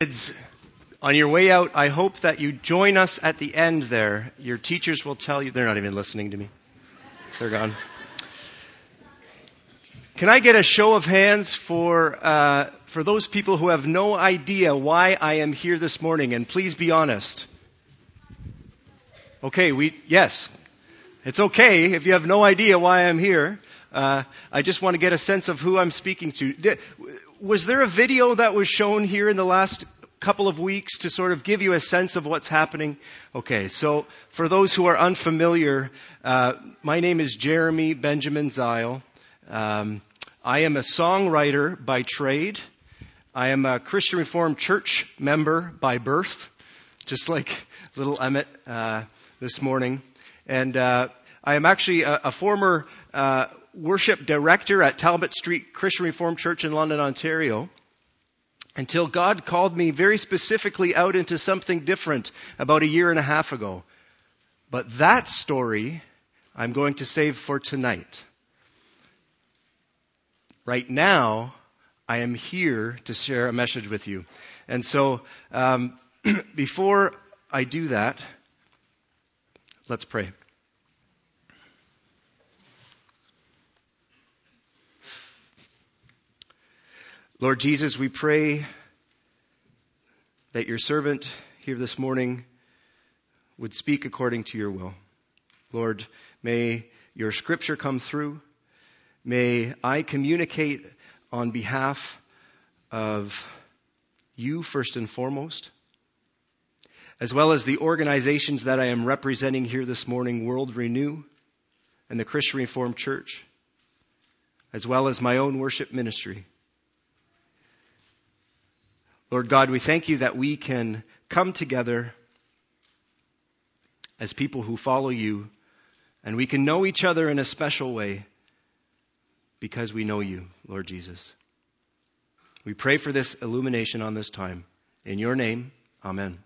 Kids, on your way out, I hope that you join us at the end there. Your teachers will tell you. They're not even listening to me. They're gone. Can I get a show of hands for those people who have no idea why I am here this morning? And please be honest. Okay, yes. It's okay if you have no idea why I'm here. I just want to get a sense of who I'm speaking to. Was there a video that was shown here in the last couple of weeks to sort of give you a sense of what's happening? Okay, so for those who are unfamiliar, my name is Jeremy Benjamin Zile. I am a songwriter by trade. I am a Christian Reformed Church member by birth, just like little Emmett this morning. And I am actually a former worship director at Talbot Street Christian Reformed Church in London, Ontario, until God called me very specifically out into something different about a year and a half ago. But that story I'm going to save for tonight. Right now, I am here to share a message with you. And so, before I do that, let's pray. Lord Jesus, we pray that your servant here this morning would speak according to your will. Lord, may your scripture come through. May I communicate on behalf of you first and foremost, as well as the organizations that I am representing here this morning, World Renew and the Christian Reformed Church, as well as my own worship ministry. Lord God, we thank you that we can come together as people who follow you, and we can know each other in a special way because we know you, Lord Jesus. We pray for this illumination on this time. In your name, amen.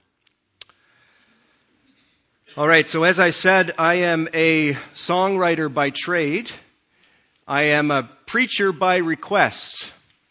All right, so as I said, I am a songwriter by trade. I am a preacher by request.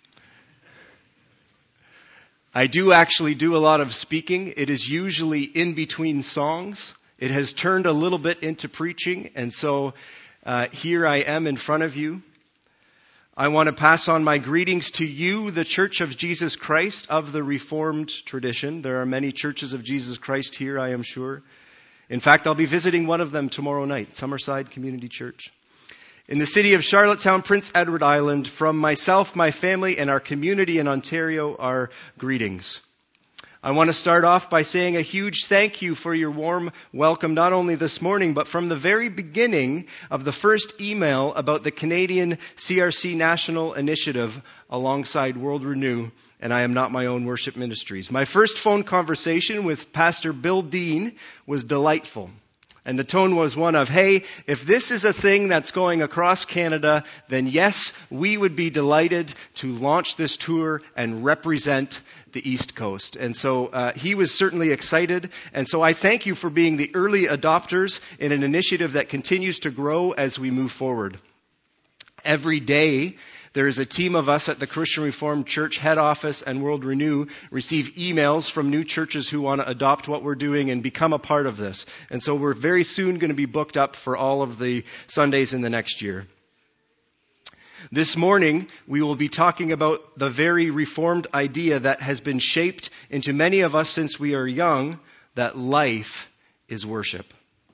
I do actually do a lot of speaking. It is usually in between songs. It has turned a little bit into preaching, and so here I am in front of you. I want to pass on my greetings to you, the Church of Jesus Christ of the Reformed tradition. There are many churches of Jesus Christ here, I am sure. In fact, I'll be visiting one of them tomorrow night, Summerside Community Church. In the city of Charlottetown, Prince Edward Island, from myself, my family, and our community in Ontario, our greetings. I want to start off by saying a huge thank you for your warm welcome, not only this morning, but from the very beginning of the first email about the Canadian CRC National Initiative alongside World Renew, and I am not my own worship ministries. My first phone conversation with Pastor Bill Dean was delightful. And the tone was one of, hey, if this is a thing that's going across Canada, then yes, we would be delighted to launch this tour and represent the East Coast. And so he was certainly excited. And so I thank you for being the early adopters in an initiative that continues to grow as we move forward. Every day, there is a team of us at the Christian Reformed Church head office and World Renew receive emails from new churches who want to adopt what we're doing and become a part of this. And so we're very soon going to be booked up for all of the Sundays in the next year. This morning, we will be talking about the very Reformed idea that has been shaped into many of us since we are young, that life is worship.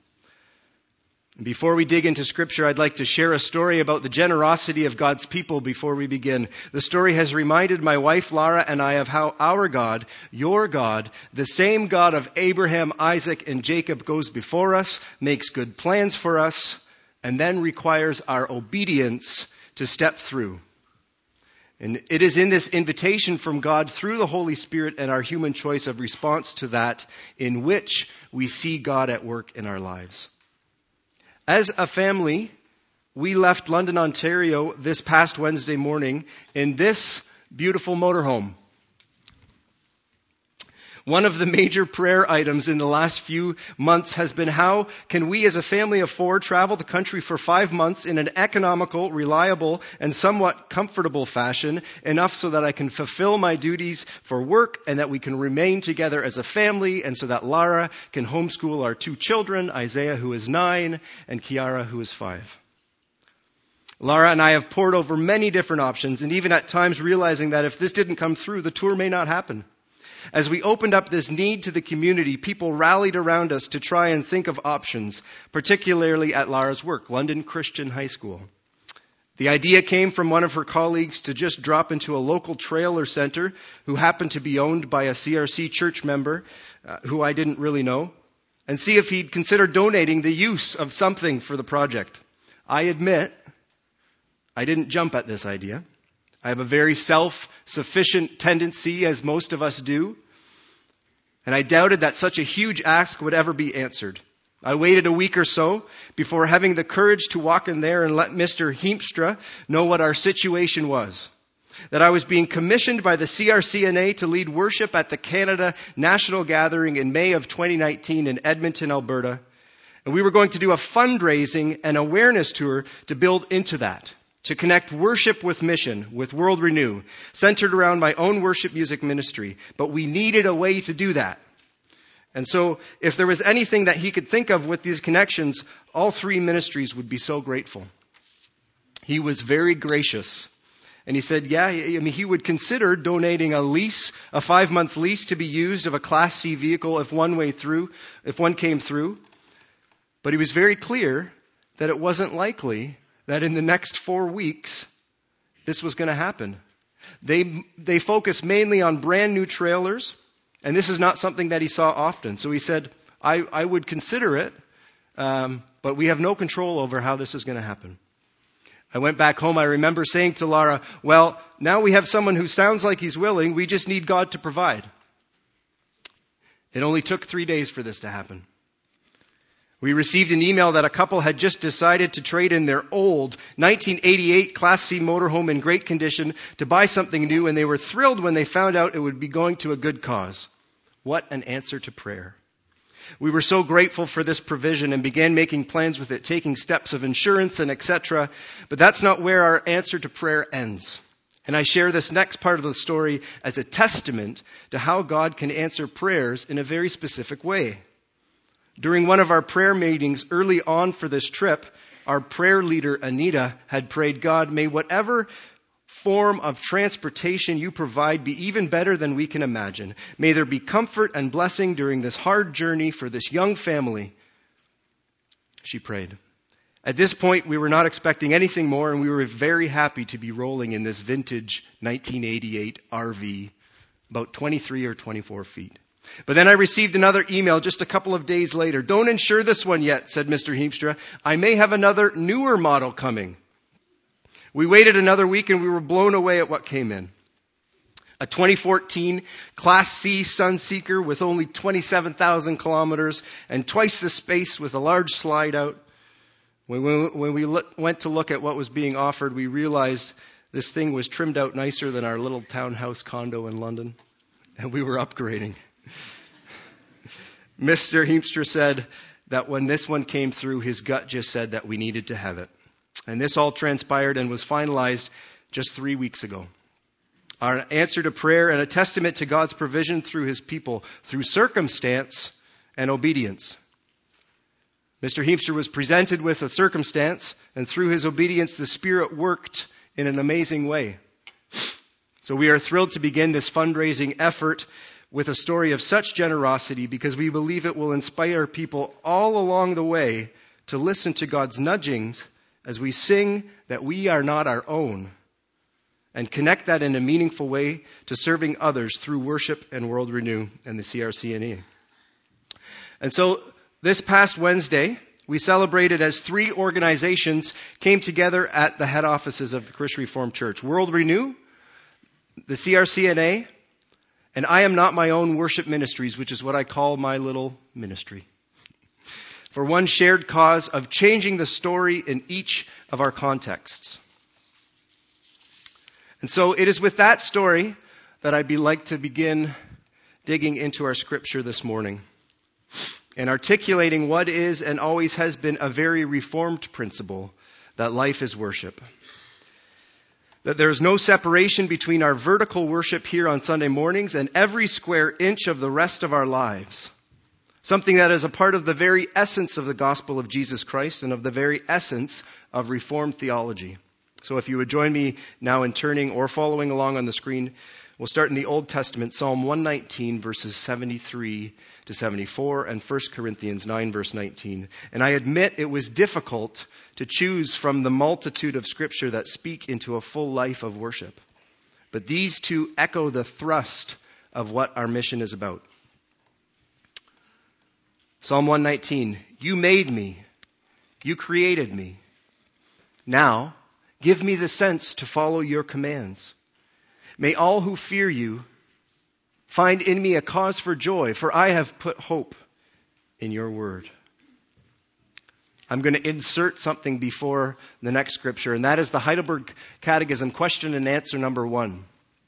Before we dig into Scripture, I'd like to share a story about the generosity of God's people before we begin. The story has reminded my wife Lara and I of how our God, your God, the same God of Abraham, Isaac, and Jacob goes before us, makes good plans for us, and then requires our obedience to step through. And it is in this invitation from God through the Holy Spirit and our human choice of response to that in which we see God at work in our lives. As a family, we left London, Ontario this past Wednesday morning in this beautiful motorhome. One of the major prayer items in the last few months has been, how can we as a family of 4 travel the country for 5 months in an economical, reliable, and somewhat comfortable fashion, enough so that I can fulfill my duties for work and that we can remain together as a family, and so that Lara can homeschool our 2 children, Isaiah, who is 9, and Kiara, who is 5. Lara and I have pored over many different options, and even at times realizing that if this didn't come through, the tour may not happen. As we opened up this need to the community, people rallied around us to try and think of options, particularly at Lara's work, London Christian High School. The idea came from one of her colleagues to just drop into a local trailer center who happened to be owned by a CRC church member who I didn't really know, and see if he'd consider donating the use of something for the project. I admit, I didn't jump at this idea. I have a very self-sufficient tendency, as most of us do, and I doubted that such a huge ask would ever be answered. I waited a week or so before having the courage to walk in there and let Mr. Heemstra know what our situation was. That I was being commissioned by the CRCNA to lead worship at the Canada National Gathering in May of 2019 in Edmonton, Alberta. And we were going to do a fundraising and awareness tour to build into that, to connect worship with mission, with World Renew, centered around my own worship music ministry. But we needed a way to do that. And so if there was anything that he could think of with these connections, all 3 ministries would be so grateful. He was very gracious. And he said, he would consider donating a 5-month lease to be used of a Class C vehicle if one came through. But he was very clear that it wasn't likely that in the next 4 weeks, this was going to happen. They focus mainly on brand new trailers, and this is not something that he saw often. So he said, I would consider it, but we have no control over how this is going to happen. I went back home. I remember saying to Lara, well, now we have someone who sounds like he's willing. We just need God to provide. It only took 3 days for this to happen. We received an email that a couple had just decided to trade in their old 1988 Class C motorhome in great condition to buy something new, and they were thrilled when they found out it would be going to a good cause. What an answer to prayer. We were so grateful for this provision and began making plans with it, taking steps of insurance and etc. But that's not where our answer to prayer ends. And I share this next part of the story as a testament to how God can answer prayers in a very specific way. During one of our prayer meetings early on for this trip, our prayer leader, Anita, had prayed, God, may whatever form of transportation you provide be even better than we can imagine. May there be comfort and blessing during this hard journey for this young family. She prayed. At this point, we were not expecting anything more, and we were very happy to be rolling in this vintage 1988 RV, about 23 or 24 feet. But then I received another email just a couple of days later. Don't insure this one yet, said Mr. Heemstra. I may have another newer model coming. We waited another week and we were blown away at what came in. A 2014 Class C Sunseeker with only 27,000 kilometers and twice the space with a large slide out. When we went to look at what was being offered, we realized this thing was trimmed out nicer than our little townhouse condo in London. And we were upgrading. Mr. Heemstra said that when this one came through, his gut just said that we needed to have it. And this all transpired and was finalized just 3 weeks ago. Our answer to prayer and a testament to God's provision through his people, through circumstance and obedience. Mr. Heemstra was presented with a circumstance, and through his obedience, the Spirit worked in an amazing way. So we are thrilled to begin this fundraising effort with a story of such generosity because we believe it will inspire people all along the way to listen to God's nudgings as we sing that we are not our own and connect that in a meaningful way to serving others through worship and World Renew and the CRCNA. And so this past Wednesday, we celebrated as 3 organizations came together at the head offices of the Christian Reformed Church. World Renew, the CRCNA, and I Am Not My Own Worship Ministries, which is what I call my little ministry, for one shared cause of changing the story in each of our contexts. And so it is with that story that I'd like to begin digging into our scripture this morning and articulating what is and always has been a very Reformed principle, that life is worship. That there is no separation between our vertical worship here on Sunday mornings and every square inch of the rest of our lives. Something that is a part of the very essence of the gospel of Jesus Christ and of the very essence of Reformed theology. So if you would join me now in turning or following along on the screen, we'll start in the Old Testament, Psalm 119, verses 73 to 74, and 1 Corinthians 9, verse 19. And I admit it was difficult to choose from the multitude of Scripture that speak into a full life of worship. But these two echo the thrust of what our mission is about. Psalm 119, you made me, you created me. Now, give me the sense to follow your commands. May all who fear you find in me a cause for joy, for I have put hope in your word. I'm going to insert something before the next scripture, and that is the Heidelberg Catechism, question and answer number 1.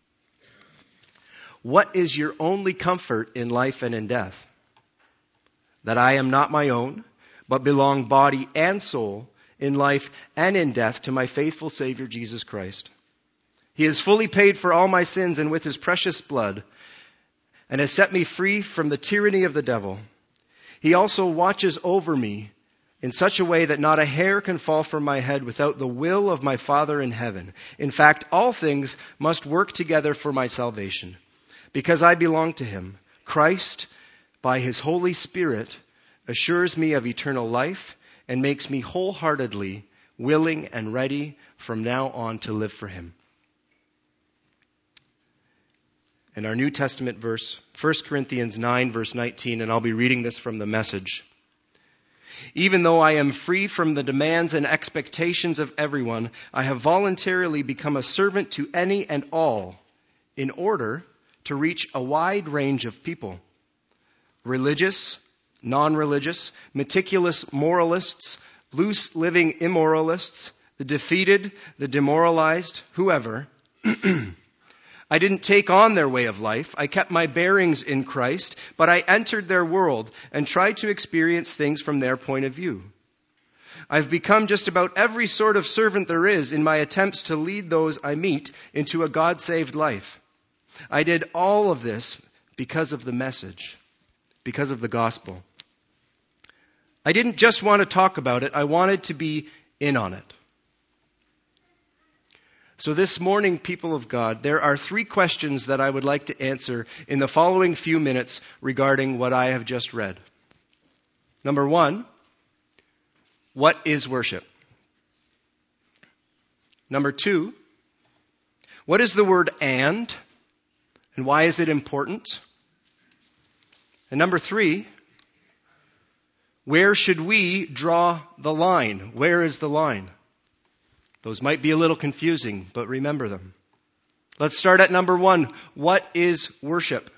What is your only comfort in life and in death? That I am not my own, but belong body and soul in life and in death to my faithful Savior Jesus Christ. He has fully paid for all my sins and with his precious blood, and has set me free from the tyranny of the devil. He also watches over me in such a way that not a hair can fall from my head without the will of my Father in heaven. In fact, all things must work together for my salvation, because I belong to him. Christ, by his Holy Spirit, assures me of eternal life and makes me wholeheartedly willing and ready from now on to live for him. And our New Testament verse, 1 Corinthians 9, verse 19, and I'll be reading this from the Message. Even though I am free from the demands and expectations of everyone, I have voluntarily become a servant to any and all in order to reach a wide range of people. Religious, non-religious, meticulous moralists, loose-living immoralists, the defeated, the demoralized, whoever. I didn't take on their way of life. I kept my bearings in Christ, but I entered their world and tried to experience things from their point of view. I've become just about every sort of servant there is in my attempts to lead those I meet into a God-saved life. I did all of this because of the message, because of the gospel. I didn't just want to talk about it. I wanted to be in on it. So this morning, people of God, there are 3 questions that I would like to answer in the following few minutes regarding what I have just read. Number 1, what is worship? Number 2, what is the word and why is it important? And number 3, where should we draw the line? Where is the line? Those might be a little confusing, but remember them. Let's start at number 1. What is worship?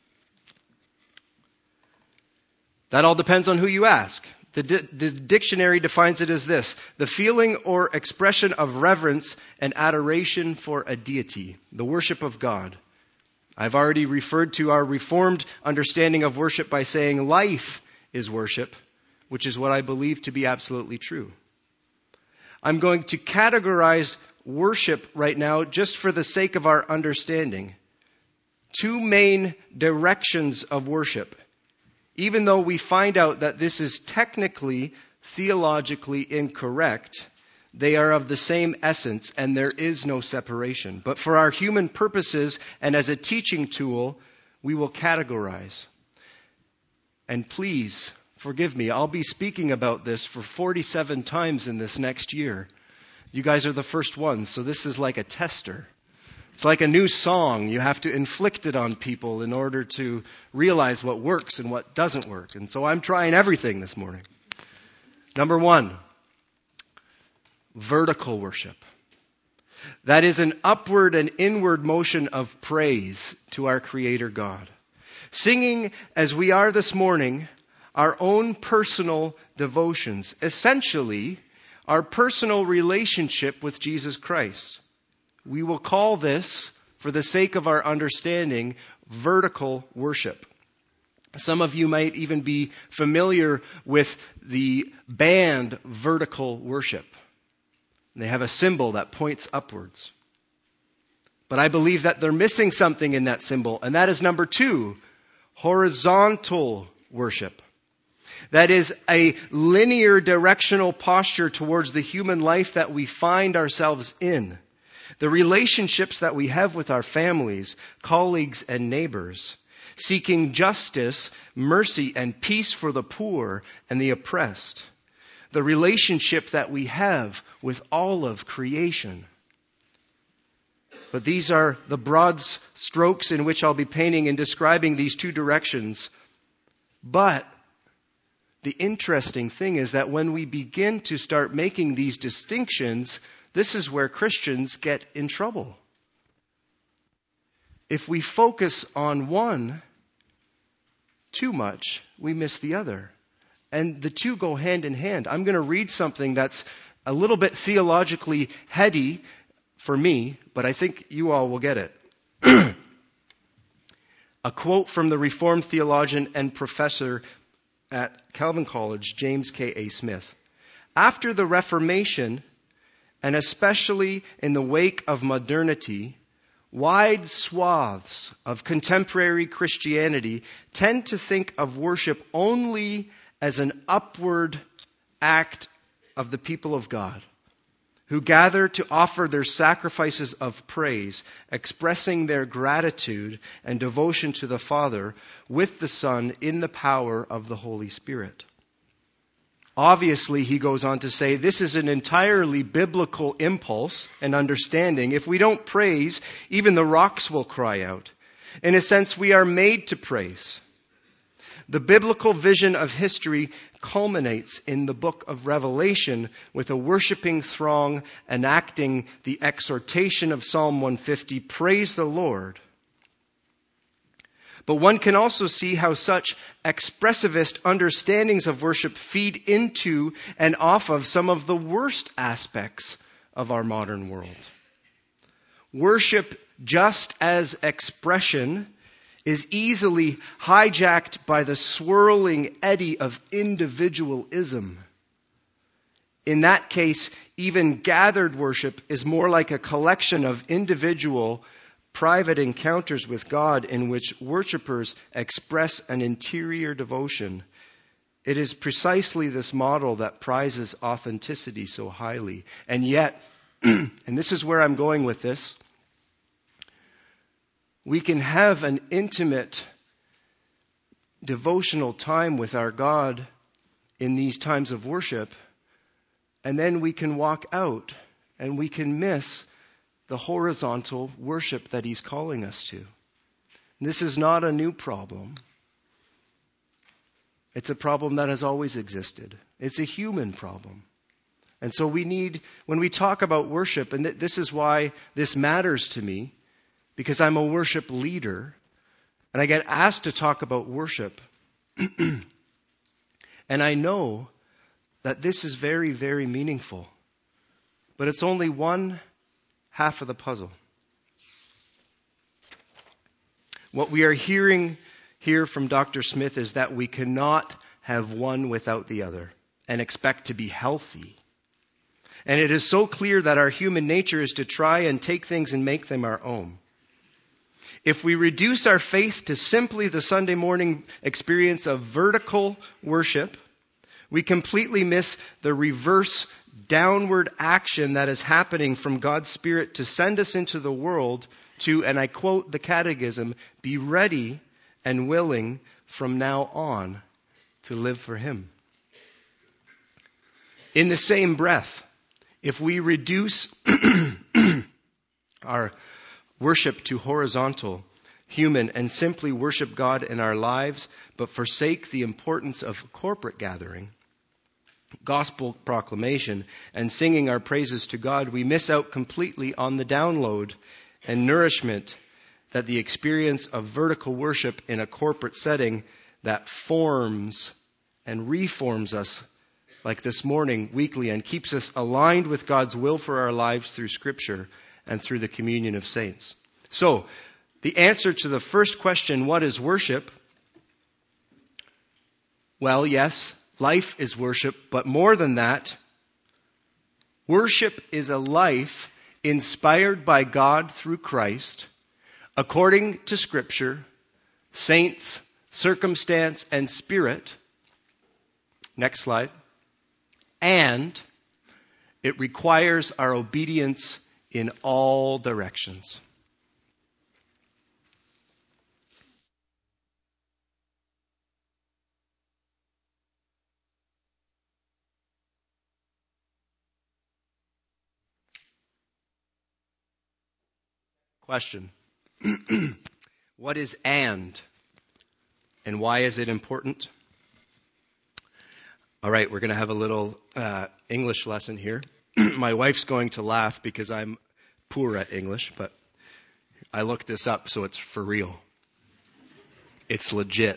That all depends on who you ask. The dictionary defines it as this: the feeling or expression of reverence and adoration for a deity, the worship of God. I've already referred to our Reformed understanding of worship by saying life is worship, which is what I believe to be absolutely true. I'm going to categorize worship right now just for the sake of our understanding. 2 main directions of worship. Even though we find out that this is technically, theologically incorrect, they are of the same essence and there is no separation. But for our human purposes and as a teaching tool, we will categorize. And please, forgive me, I'll be speaking about this for 47 times in this next year. You guys are the first ones, so this is like a tester. It's like a new song. You have to inflict it on people in order to realize what works and what doesn't work. And so I'm trying everything this morning. Number 1, vertical worship. That is an upward and inward motion of praise to our Creator God. Singing, as we are this morning, our own personal devotions, essentially our personal relationship with Jesus Christ. We will call this, for the sake of our understanding, vertical worship. Some of you might even be familiar with the band Vertical Worship. They have a symbol that points upwards. But I believe that they're missing something in that symbol, and that is number 2, horizontal worship. That is a linear directional posture towards the human life that we find ourselves in. The relationships that we have with our families, colleagues, and neighbors, seeking justice, mercy, and peace for the poor and the oppressed. The relationship that we have with all of creation. But these are the broad strokes in which I'll be painting and describing these 2 directions. But the interesting thing is that when we begin to start making these distinctions, this is where Christians get in trouble. If we focus on one too much, we miss the other. And the 2 go hand in hand. I'm going to read something that's a little bit theologically heady for me, but I think you all will get it. A quote from the Reformed theologian and professor at Calvin College, James K.A. Smith. After the Reformation, and especially in the wake of modernity, wide swaths of contemporary Christianity tend to think of worship only as an upward act of the people of God, who gather to offer their sacrifices of praise, expressing their gratitude and devotion to the Father with the Son in the power of the Holy Spirit. Obviously, he goes on to say, this is an entirely biblical impulse and understanding. If we don't praise, even the rocks will cry out. In a sense, we are made to praise. The biblical vision of history culminates in the book of Revelation with a worshiping throng enacting the exhortation of Psalm 150, praise the Lord. But one can also see how such expressivist understandings of worship feed into and off of some of the worst aspects of our modern world. Worship, just as expression, is easily hijacked by the swirling eddy of individualism. In that case, even gathered worship is more like a collection of individual, private encounters with God in which worshipers express an interior devotion. It is precisely this model that prizes authenticity so highly. And yet, and this is where I'm going with this, we can have an intimate devotional time with our God in these times of worship, and then we can walk out and we can miss the horizontal worship that He's calling us to. This is not a new problem. It's a problem that has always existed. It's a human problem. And so we need, when we talk about worship, and this is why this matters to me, because I'm a worship leader, and I get asked to talk about worship. And I know that this is very, very meaningful. But it's only one half of the puzzle. What we are hearing here from Dr. Smith is that we cannot have one without the other and expect to be healthy. And it is so clear that our human nature is to try and take things and make them our own. If we reduce our faith to simply the Sunday morning experience of vertical worship, we completely miss the reverse downward action that is happening from God's Spirit to send us into the world to, and I quote the Catechism, be ready and willing from now on to live for Him. In the same breath, if we reduce our worship to horizontal, human, and simply worship God in our lives, but forsake the importance of corporate gathering, gospel proclamation, and singing our praises to God, we miss out completely on the download and nourishment that the experience of vertical worship in a corporate setting that forms and reforms us, like this morning, weekly, and keeps us aligned with God's will for our lives through Scripture and through the communion of saints. So, The answer to the first question, what is worship? Well, yes, life is worship, but more than that, worship is a life inspired by God through Christ, according to Scripture, saints, circumstance, and spirit. Next slide. And it requires our obedience in all directions. Question. What is and why is it important? All right, we're going to have a little English lesson here. My wife's going to laugh because I'm poor at English, but I looked this up, so it's for real. It's legit.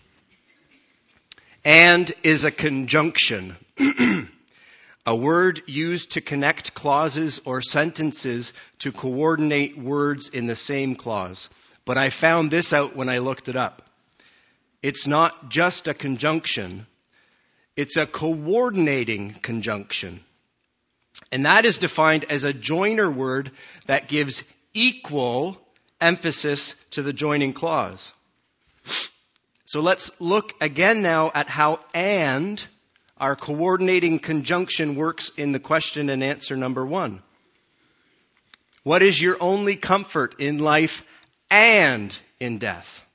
And is a conjunction. A word used to connect clauses or sentences to coordinate words in the same clause. But I found this out when I looked it up. It's not just a conjunction. It's a coordinating conjunction. And that is defined as a joiner word that gives equal emphasis to the joining clause. So let's look again now at how and, our coordinating conjunction, works in the question and answer number 1. What is your only comfort in life and in death?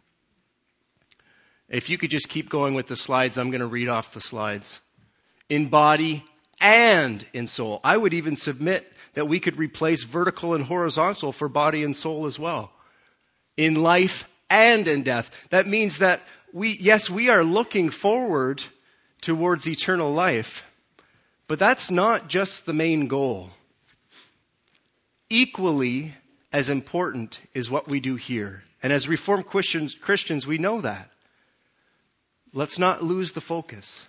If you could just keep going with the slides, I'm going to read off the slides. In body and in soul. I would even submit that we could replace vertical and horizontal for body and soul as well. In life and in death. That means that we are looking forward towards eternal life, but that's not just the main goal. Equally as important is what we do here. And as Reformed Christians, we know that. Let's not lose the focus.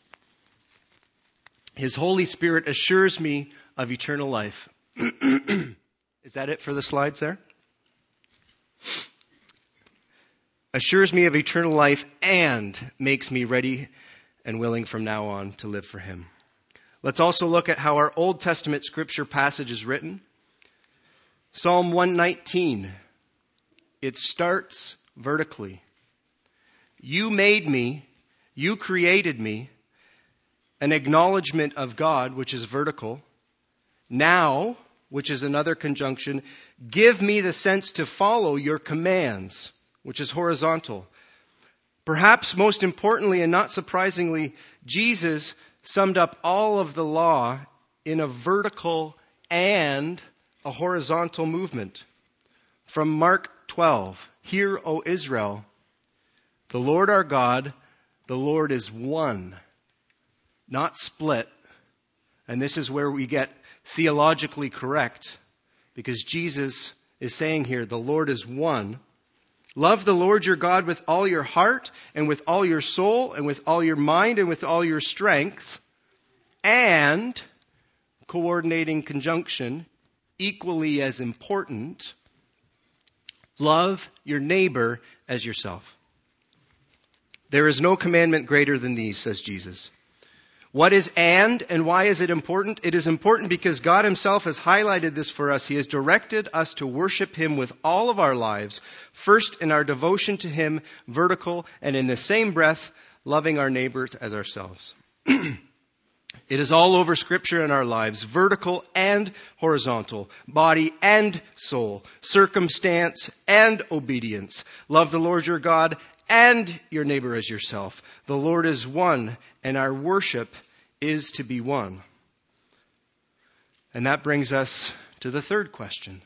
His Holy Spirit assures me of eternal life. Is that it for the slides there? Assures me of eternal life and makes me ready and willing from now on to live for Him. Let's also look at how our Old Testament scripture passage is written. Psalm 119. It starts vertically. You made me, you created me, an acknowledgement of God, which is vertical. Now, which is another conjunction, give me the sense to follow your commands, which is horizontal. Perhaps most importantly and not surprisingly, Jesus summed up all of the law in a vertical and a horizontal movement. From Mark 12, Hear, O Israel, the Lord our God, the Lord is one, not split. And this is where we get theologically correct, because Jesus is saying here, the Lord is one. Love the Lord your God with all your heart and with all your soul and with all your mind and with all your strength. And, coordinating conjunction, equally as important, love your neighbor as yourself. There is no commandment greater than these, says Jesus. What is and why is it important? It is important because God Himself has highlighted this for us. He has directed us to worship Him with all of our lives, first in our devotion to Him, vertical, and in the same breath, loving our neighbors as ourselves. It is all over Scripture in our lives, vertical and horizontal, body and soul, circumstance and obedience. Love the Lord your God and your neighbor as yourself. The Lord is one, and our worship is to be one. And that brings us to the third question.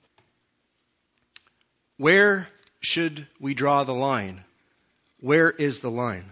Where should we draw the line? Where is the line?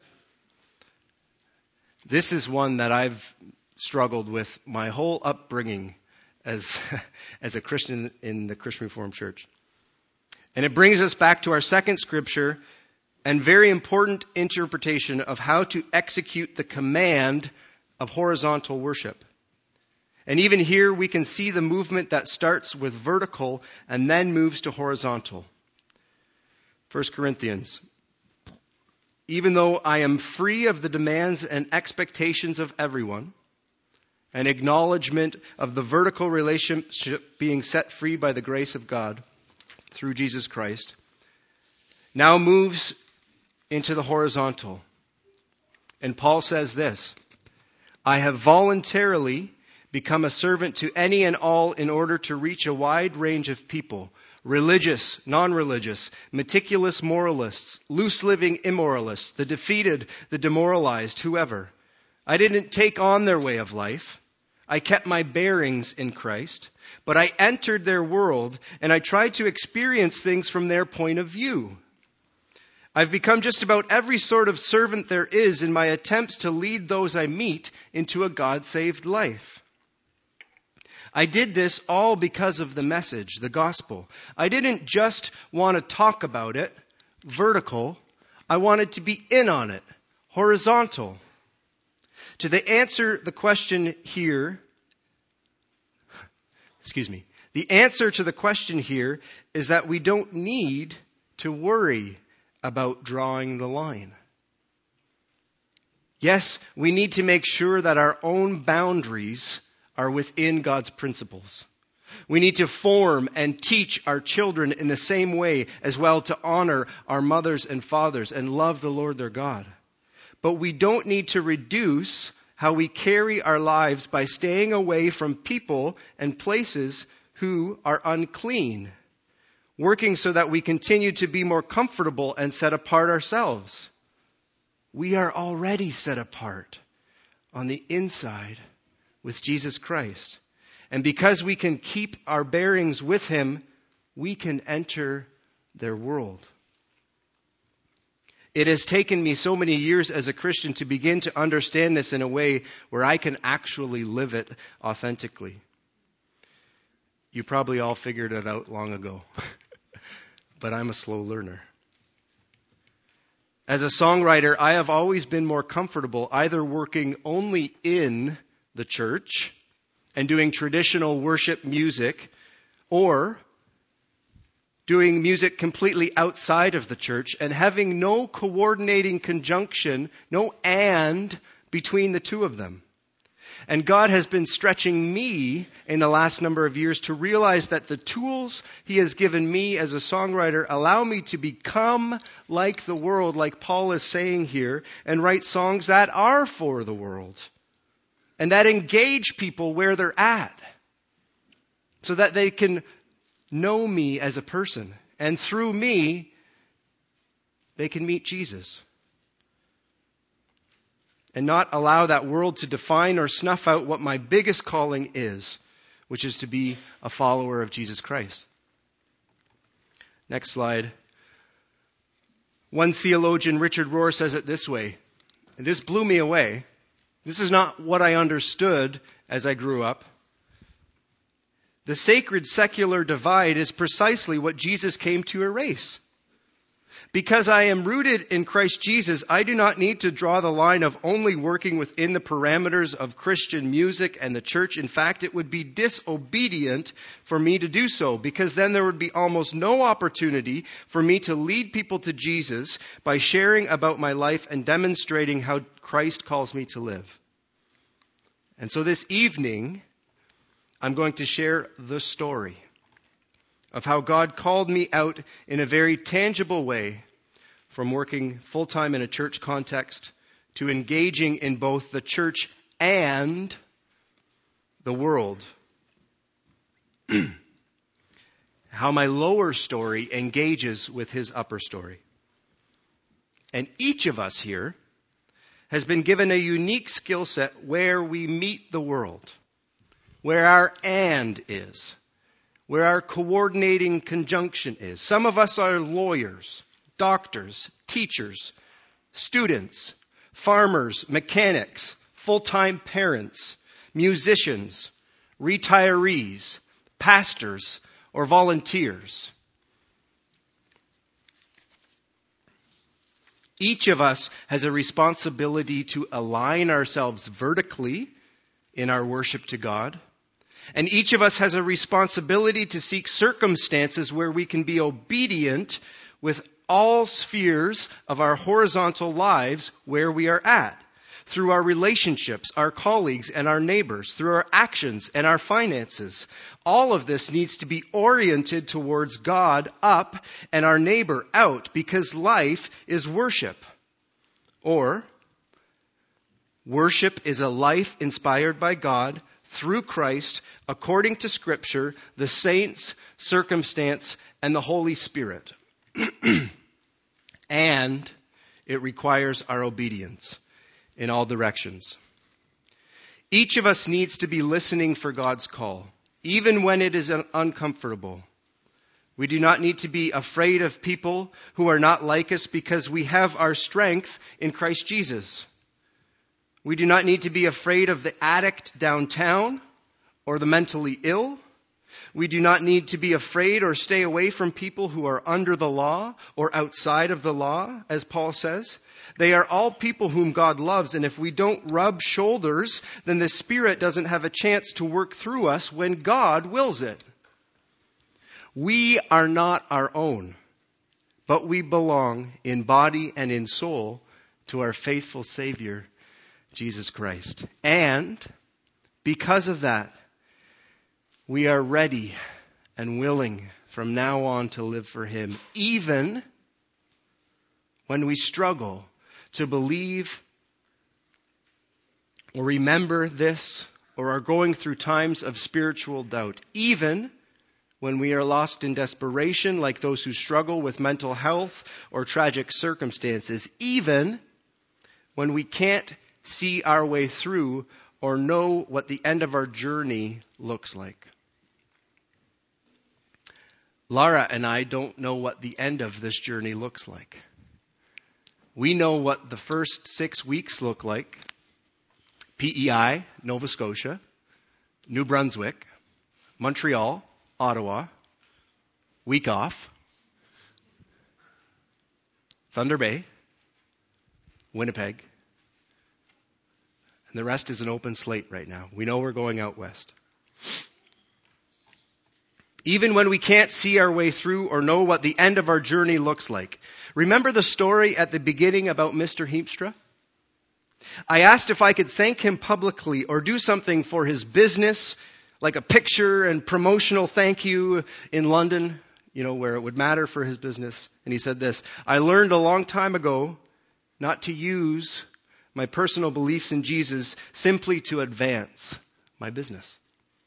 This is one that I've struggled with my whole upbringing as a Christian in the Christian Reformed Church. And it brings us back to our second scripture and very important interpretation of how to execute the command of horizontal worship. And even here we can see the movement that starts with vertical and then moves to horizontal. 1 Corinthians. Even though I am free of the demands and expectations of everyone, an acknowledgement of the vertical relationship being set free by the grace of God through Jesus Christ, now moves into the horizontal. And Paul says this, I have voluntarily become a servant to any and all in order to reach a wide range of people, religious, non-religious, meticulous moralists, loose-living immoralists, the defeated, the demoralized, whoever. I didn't take on their way of life. I kept my bearings in Christ, but I entered their world and I tried to experience things from their point of view. I've become just about every sort of servant there is in my attempts to lead those I meet into a God-saved life. I did this all because of the message, the gospel. I didn't just want to talk about it, vertical. I wanted to be in on it, horizontal. The answer to the question here is that we don't need to worry about drawing the line. Yes, we need to make sure that our own boundaries are within God's principles. We need to form and teach our children in the same way as well to honor our mothers and fathers and love the Lord their God. But we don't need to reduce how we carry our lives by staying away from people and places who are unclean, working so that we continue to be more comfortable and set apart ourselves. We are already set apart on the inside with Jesus Christ. And because we can keep our bearings with Him, we can enter their world. It has taken me so many years as a Christian to begin to understand this in a way where I can actually live it authentically. You probably all figured it out long ago, but I'm a slow learner. As a songwriter, I have always been more comfortable either working only in the church and doing traditional worship music, or doing music completely outside of the church and having no coordinating conjunction, no and between the two of them. And God has been stretching me in the last number of years to realize that the tools He has given me as a songwriter allow me to become like the world, like Paul is saying here, and write songs that are for the world and that engage people where they're at so that they can know me as a person. And through me, they can meet Jesus. And not allow that world to define or snuff out what my biggest calling is, which is to be a follower of Jesus Christ. Next slide. One theologian, Richard Rohr, says it this way, and this blew me away. This is not what I understood as I grew up. The sacred-secular divide is precisely what Jesus came to erase. Because I am rooted in Christ Jesus, I do not need to draw the line of only working within the parameters of Christian music and the church. In fact, it would be disobedient for me to do so, because then there would be almost no opportunity for me to lead people to Jesus by sharing about my life and demonstrating how Christ calls me to live. And so this evening, I'm going to share the story of how God called me out in a very tangible way from working full-time in a church context to engaging in both the church and the world. How my lower story engages with His upper story. And each of us here has been given a unique skill set where we meet the world, where our and is, where our coordinating conjunction is. Some of us are lawyers, doctors, teachers, students, farmers, mechanics, full-time parents, musicians, retirees, pastors, or volunteers. Each of us has a responsibility to align ourselves vertically in our worship to God, And each of us has a responsibility to seek circumstances where we can be obedient with all spheres of our horizontal lives where we are at. Through our relationships, our colleagues, and our neighbors, through our actions and our finances. All of this needs to be oriented towards God up and our neighbor out, because life is worship. Or, worship is a life inspired by God through Christ, according to Scripture, the saints, circumstance, and the Holy Spirit. And it requires our obedience in all directions. Each of us needs to be listening for God's call, even when it is uncomfortable. We do not need to be afraid of people who are not like us, because we have our strength in Christ Jesus. We do not need to be afraid of the addict downtown or the mentally ill. We do not need to be afraid or stay away from people who are under the law or outside of the law, as Paul says. They are all people whom God loves, and if we don't rub shoulders, then the Spirit doesn't have a chance to work through us when God wills it. We are not our own, but we belong in body and in soul to our faithful Savior, Jesus Christ. And because of that, we are ready and willing from now on to live for Him, even when we struggle to believe or remember this, or are going through times of spiritual doubt, even when we are lost in desperation, like those who struggle with mental health or tragic circumstances, even when we can't see our way through or know what the end of our journey looks like. Laura and I don't know what the end of this journey looks like. We know what the first 6 weeks look like. PEI, Nova Scotia, New Brunswick, Montreal, Ottawa, week off, Thunder Bay, Winnipeg, and the rest is an open slate right now. We know we're going out west. Even when we can't see our way through or know what the end of our journey looks like. Remember the story at the beginning about Mr. Heemstra? I asked if I could thank him publicly or do something for his business, like a picture and promotional thank you in London, where it would matter for his business. And he said this: I learned a long time ago not to use my personal beliefs in Jesus simply to advance my business.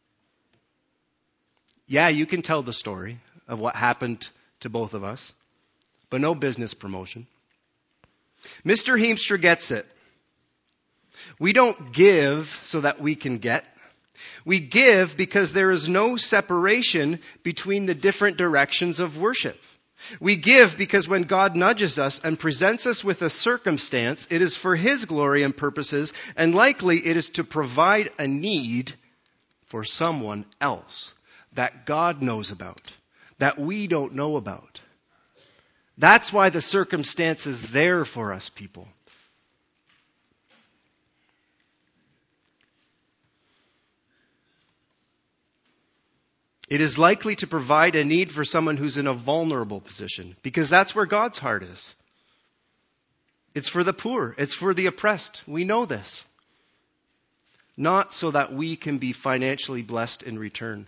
Yeah, you can tell the story of what happened to both of us, but no business promotion. Mr. Heemstra gets it. We don't give so that we can get. We give because there is no separation between the different directions of worship. We give because when God nudges us and presents us with a circumstance, it is for His glory and purposes, and likely it is to provide a need for someone else that God knows about, that we don't know about. That's why the circumstance is there for us, people. It is likely to provide a need for someone who's in a vulnerable position, because that's where God's heart is. It's for the poor. It's for the oppressed. We know this. Not so that we can be financially blessed in return.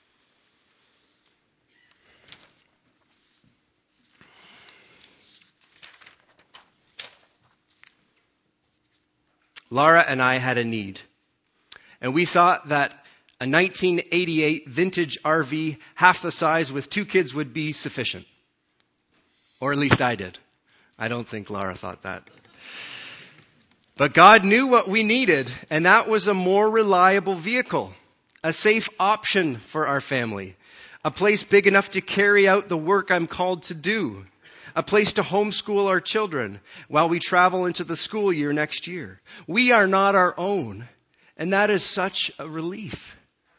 Laura and I had a need. And we thought that a 1988 vintage RV, half the size with 2 kids, would be sufficient. Or at least I did. I don't think Laura thought that. But God knew what we needed, and that was a more reliable vehicle, a safe option for our family, a place big enough to carry out the work I'm called to do, a place to homeschool our children while we travel into the school year next year. We are not our own, and that is such a relief.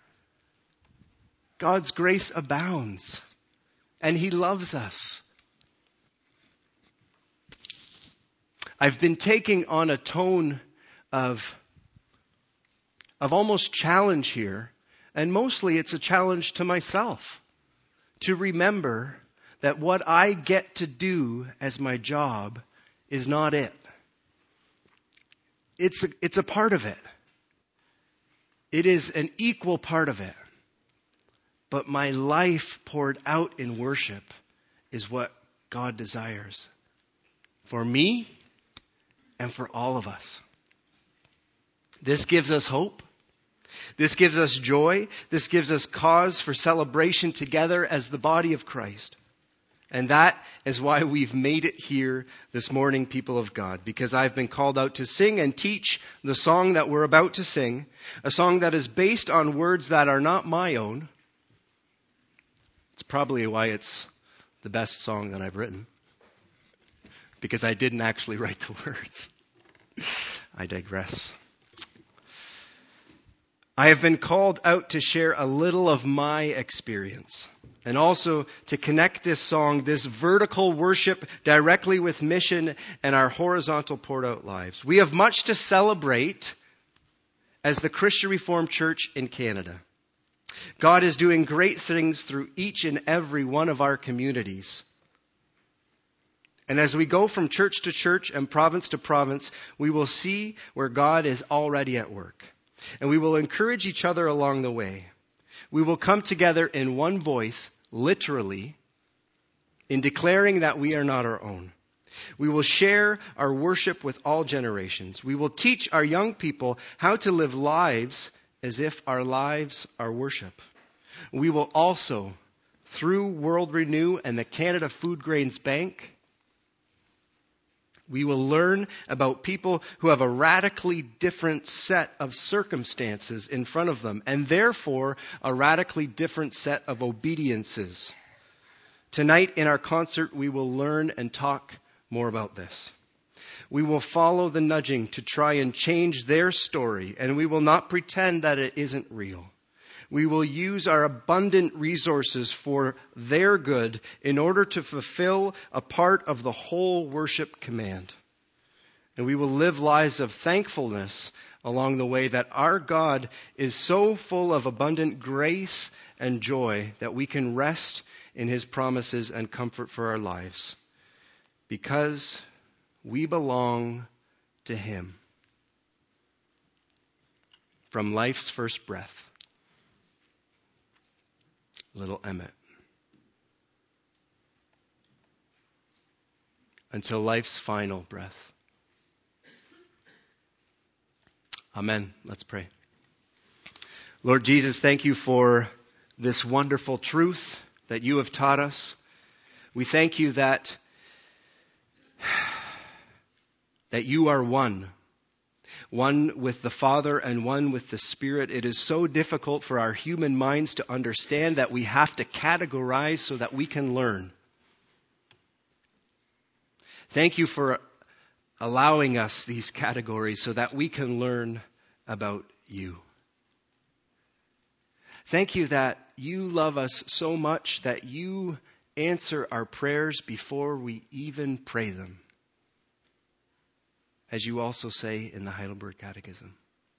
God's grace abounds, and He loves us. I've been taking on a tone of almost challenge here And mostly it's a challenge to myself to remember that what I get to do as my job is not it. It's a part of it. It is an equal part of it. But my life poured out in worship is what God desires for me and for all of us. This gives us hope. This gives us joy. This gives us cause for celebration together as the body of Christ. And that is why we've made it here this morning, people of God, because I've been called out to sing and teach the song that we're about to sing, a song that is based on words that are not my own. It's probably why it's the best song that I've written, because I didn't actually write the words. I digress. I have been called out to share a little of my experience and also to connect this song, this vertical worship, directly with mission and our horizontal poured out lives. We have much to celebrate as the Christian Reformed Church in Canada. God is doing great things through each and every one of our communities. And as we go from church to church and province to province, we will see where God is already at work. And we will encourage each other along the way. We will come together in one voice, literally, in declaring that we are not our own. We will share our worship with all generations. We will teach our young people how to live lives as if our lives are worship. We will also, through World Renew and the Canada Food Grains Bank, we will learn about people who have a radically different set of circumstances in front of them, and therefore a radically different set of obediences. Tonight in our concert, we will learn and talk more about this. We will follow the nudging to try and change their story, and we will not pretend that it isn't real. We will use our abundant resources for their good in order to fulfill a part of the whole worship command. And we will live lives of thankfulness along the way that our God is so full of abundant grace and joy that we can rest in His promises and comfort for our lives because we belong to Him. From life's first breath. Little Emmett. Until life's final breath. Amen. Let's pray. Lord Jesus, thank you for this wonderful truth that you have taught us. We thank you that you are one with the Father and one with the Spirit. It is so difficult for our human minds to understand that we have to categorize so that we can learn. Thank you for allowing us these categories so that we can learn about you. Thank you that you love us so much that you answer our prayers before we even pray them, as you also say in the Heidelberg Catechism.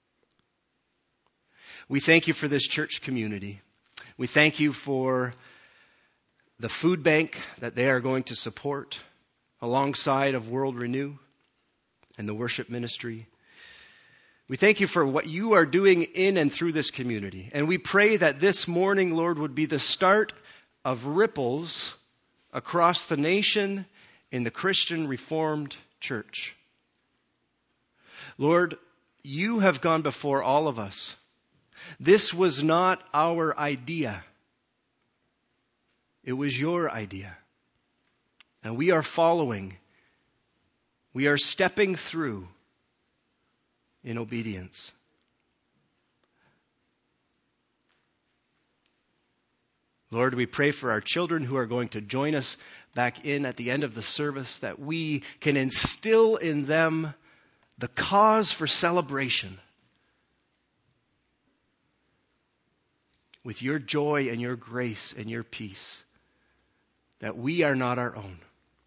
We thank you for this church community. We thank you for the food bank that they are going to support alongside of World Renew and the worship ministry. We thank you for what you are doing in and through this community. And we pray that this morning, Lord, would be the start of ripples across the nation in the Christian Reformed Church. Lord, you have gone before all of us. This was not our idea. It was your idea. And we are following. We are stepping through in obedience. Lord, we pray for our children who are going to join us back in at the end of the service, that we can instill in them the cause for celebration with your joy and your grace and your peace, that we are not our own.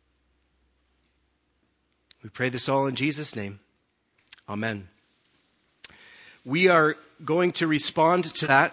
We pray this all in Jesus' name. Amen. We are going to respond to that